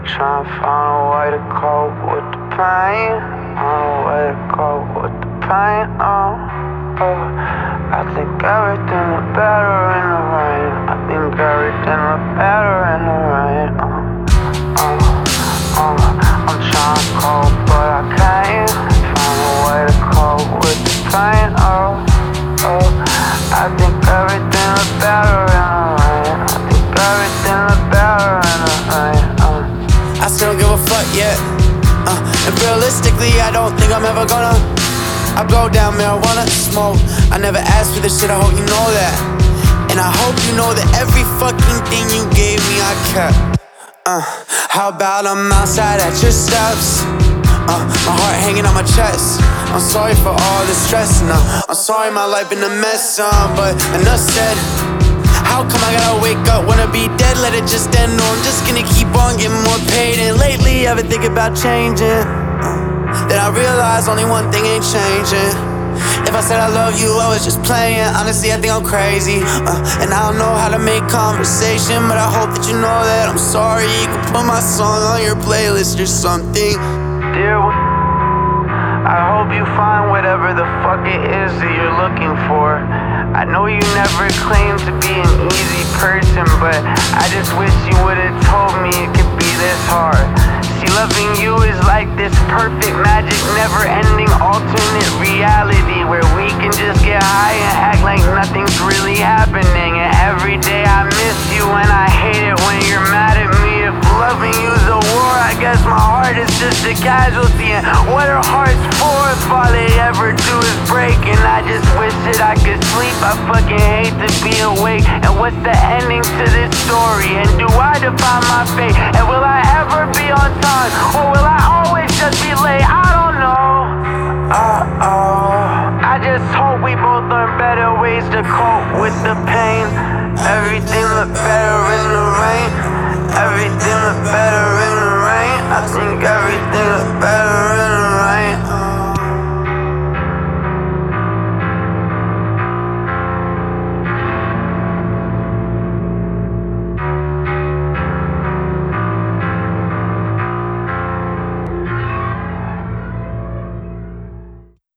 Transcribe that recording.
trying to find a way to cope with the pain. Find a way to cope with the pain. I think everything look better in the rain. I think everything look better in the rain. I'm trying to cope, but I can't find a way to cope with the pain. I think everything look better in the rain. I think everything look better in the rain. I still don't give a fuck yet. And realistically, I don't think I'm ever gonna. I blow down marijuana, smoke. I never asked for this shit, I hope you know that. And I hope you know that every fucking thing you gave me, I kept. How about I'm outside at your steps? My heart hanging on my chest. I'm sorry for all the stress, and I'm sorry my life been a mess, but enough said. How come I gotta wake up, wanna be dead, let it just end? No, I'm just gonna keep on getting more paid. And lately I've been thinking about changing. Then I realized only one thing ain't changing. If I said I love you, I was just playing. Honestly, I think I'm crazy, and I don't know how to make conversation, but I hope that you know that I'm sorry. You can put my song on your playlist or something. Dear, I hope you find whatever the fuck it is that you're looking for. I know you never claimed to be an easy person, but I just wish you would've told me it could be this hard. See, loving you is like this perfect magic, never-ending alternate reality where we can just get high and act like nothing's really happening. And every day I miss you and I hate it when you're mad at me. If loving you's a war, I guess my heart is just a casualty. And what are hearts for if all they ever do is break? And I just wish that I could sleep. I fucking hate to be awake. And what's the ending to this story? And do I define my fate? And will I ever be on time? Or will I always just be late? I don't know. I just hope we both learn better ways to cope with the pain. Everything look better in the rain. Everything look better in the rain. I think